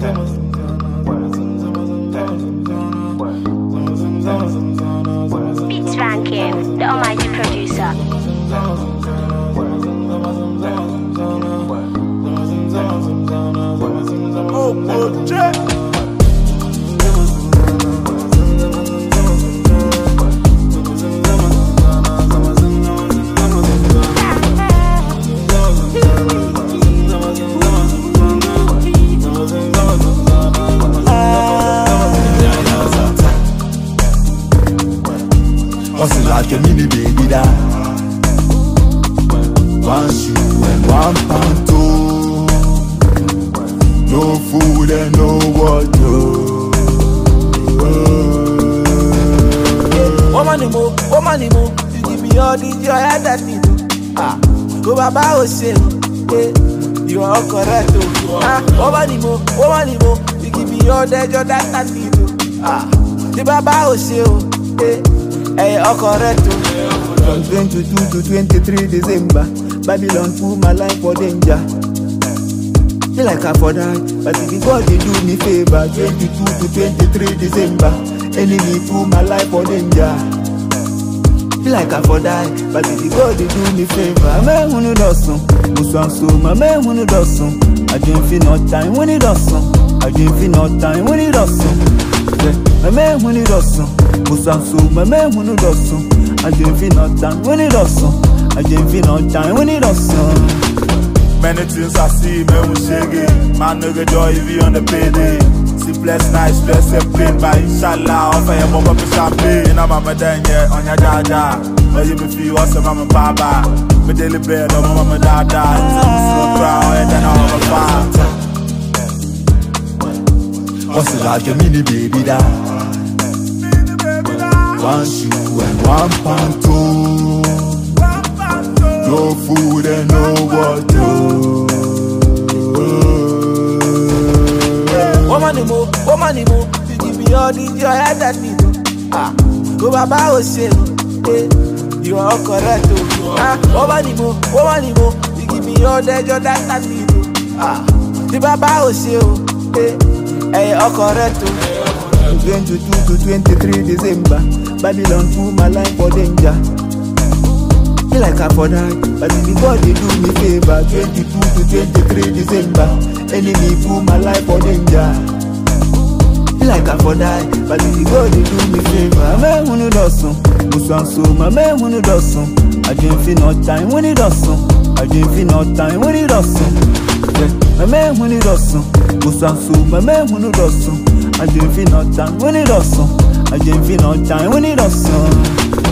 Beats Ranking, the almighty producer. Oh, Jack. Hustle like a mini baby da. One shoe and one panto. No food and no water. Woman, you give me all the joy that me do. Go baba o say, you are all correct. Woman, you give me all the joy that me do. The baba o say, hey, all correct. From 22 to 23 December, Babylon put my life for danger. Feel like I for die, but if God they do me favor. 22 to 23 December, enemy put my life for danger. Feel like I for die, but if God they do me favor. I'm a who does some, I'm a who does some. I don't feel no time when it does some. I don't feel no time when it does some. I'm a who does some, I'm a who does some. I don't feel no time when it does some. I don't feel no time when it does some. Many things I see, man, we shake it. Man, nigga, joy, if you on the payday. Sleepless nights, stress and pain, but inshallah, I'll fire bomb up a champagne. I'm a danya on your dada. Or you be feel awesome, I'm a papa. My daily bed, I'm a mama dada. So proud, and then I'm a father. Hustle like a mini baby da. One shoe and one panto. No food and no water. Woman, you give me all the joy that me do. Go baba o say, you are all correct. Woman, you give me all the joy that me do. The baba o say, hey, all correct. 22 to 23 December, Babylon put my life for danger. Feel like I for die, but if God they do me favor. 22 to 23 December, enemy put my life for danger. Feel like I for die, but if God they do me favor. I'm a who does some, I'm a who does some. I don't feel no time when it does some. I don't feel no time when it does some. I'm a who does some, I'm a who does some. I don't feel no time when it does some. I don't feel no time when it does some.